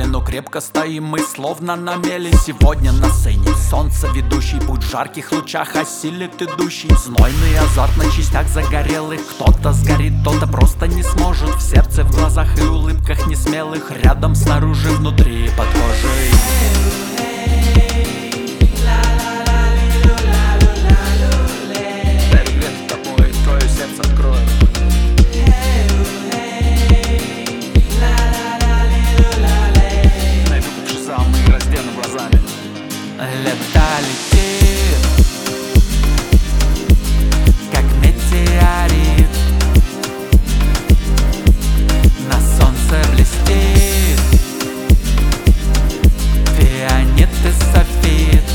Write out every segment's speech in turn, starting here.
устали, но крепко стоим мы, словно на мели. Сегодня на сцене солнце ведущий, путь в жарких лучах осилит идущий. Знойный азарт на частях загорелых, кто-то сгорит, кто-то просто не сможет. В сердце, в глазах и улыбках несмелых, рядом, снаружи, внутри, под кожей. Лето летит, как метеорит, на солнце блестит фианит и софит,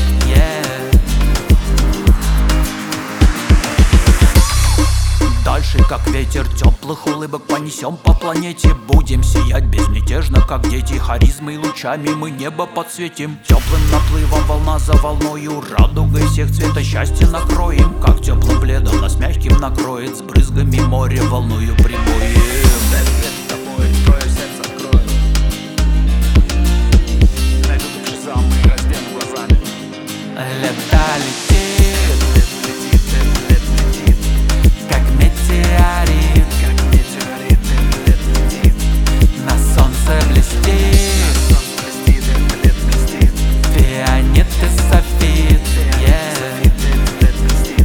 Дальше, как ветер теплых улыбок, понесем по планете. Будем сиять безмятежно, как дети. Харизмой лучами мы небо подсветим. Теплым наплывом, волна за волною, радугой всех цвета счастья накроем. Как теплым пледом нас мягким накроет, с брызгами море волною прибоем. Дай свет с тобой, твое сердце открою. Найду души самые, раздену глазами. Лето летит, лет летит, как метеорит, лет летит, на солнце блестит, лет блестит, фианит и софит, лет блестит,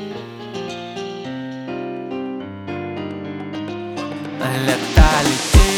лето летит.